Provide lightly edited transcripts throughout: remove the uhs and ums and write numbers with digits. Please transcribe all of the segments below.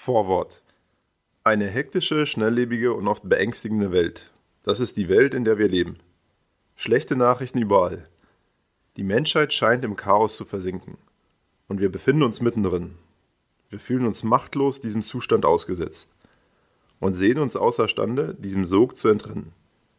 Vorwort. Eine hektische, schnelllebige und oft beängstigende Welt. Das ist die Welt, in der wir leben. Schlechte Nachrichten überall. Die Menschheit scheint im Chaos zu versinken. Und wir befinden uns mittendrin. Wir fühlen uns machtlos diesem Zustand ausgesetzt und sehen uns außerstande, diesem Sog zu entrinnen.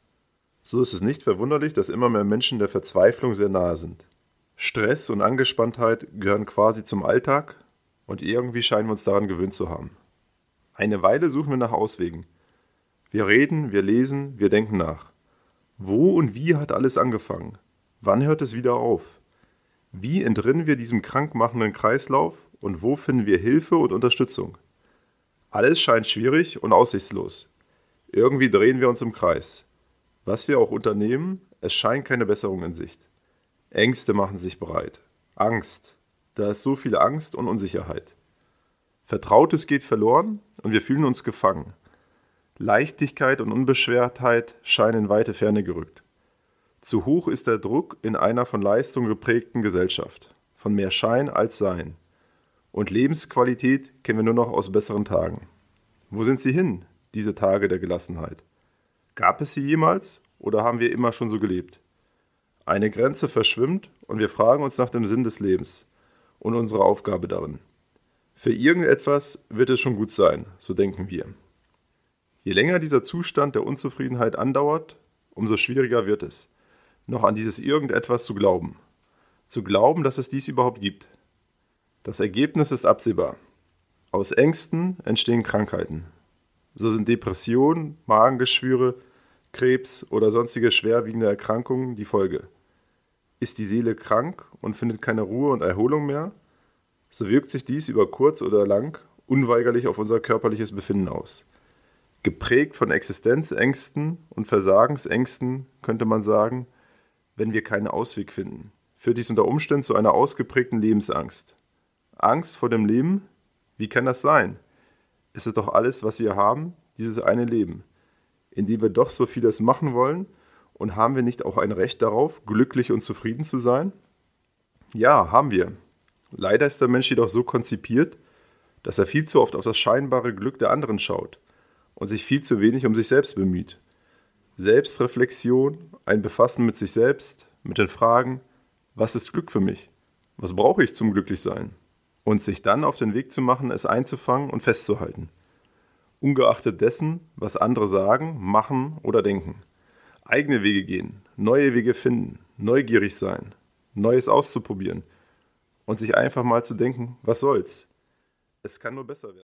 So ist es nicht verwunderlich, dass immer mehr Menschen der Verzweiflung sehr nahe sind. Stress und Angespanntheit gehören quasi zum Alltag und irgendwie scheinen wir uns daran gewöhnt zu haben. Eine Weile suchen wir nach Auswegen. Wir reden, wir lesen, wir denken nach. Wo und wie hat alles angefangen? Wann hört es wieder auf? Wie entrinnen wir diesem krankmachenden Kreislauf und wo finden wir Hilfe und Unterstützung? Alles scheint schwierig und aussichtslos. Irgendwie drehen wir uns im Kreis. Was wir auch unternehmen, es scheint keine Besserung in Sicht. Ängste machen sich breit. Angst. Da ist so viel Angst und Unsicherheit. Vertrautes geht verloren und wir fühlen uns gefangen. Leichtigkeit und Unbeschwertheit scheinen in weite Ferne gerückt. Zu hoch ist der Druck in einer von Leistung geprägten Gesellschaft, von mehr Schein als Sein. Und Lebensqualität kennen wir nur noch aus besseren Tagen. Wo sind sie hin, diese Tage der Gelassenheit? Gab es sie jemals oder haben wir immer schon so gelebt? Eine Grenze verschwimmt und wir fragen uns nach dem Sinn des Lebens und unserer Aufgabe darin. Für irgendetwas wird es schon gut sein, so denken wir. Je länger dieser Zustand der Unzufriedenheit andauert, umso schwieriger wird es, noch an dieses Irgendetwas zu glauben. Zu glauben, dass es dies überhaupt gibt. Das Ergebnis ist absehbar. Aus Ängsten entstehen Krankheiten. So sind Depressionen, Magengeschwüre, Krebs oder sonstige schwerwiegende Erkrankungen die Folge. Ist die Seele krank und findet keine Ruhe und Erholung mehr, so wirkt sich dies über kurz oder lang unweigerlich auf unser körperliches Befinden aus. Geprägt von Existenzängsten und Versagensängsten könnte man sagen, wenn wir keinen Ausweg finden, führt dies unter Umständen zu einer ausgeprägten Lebensangst. Angst vor dem Leben? Wie kann das sein? Ist es doch alles, was wir haben, dieses eine Leben, in dem wir doch so vieles machen wollen, und haben wir nicht auch ein Recht darauf, glücklich und zufrieden zu sein? Ja, haben wir. Leider ist der Mensch jedoch so konzipiert, dass er viel zu oft auf das scheinbare Glück der anderen schaut und sich viel zu wenig um sich selbst bemüht. Selbstreflexion, ein Befassen mit sich selbst, mit den Fragen, was ist Glück für mich? Was brauche ich zum Glücklichsein? Und sich dann auf den Weg zu machen, es einzufangen und festzuhalten. Ungeachtet dessen, was andere sagen, machen oder denken. Eigene Wege gehen, neue Wege finden, neugierig sein, Neues auszuprobieren und sich einfach mal zu denken, was soll's? Es kann nur besser werden.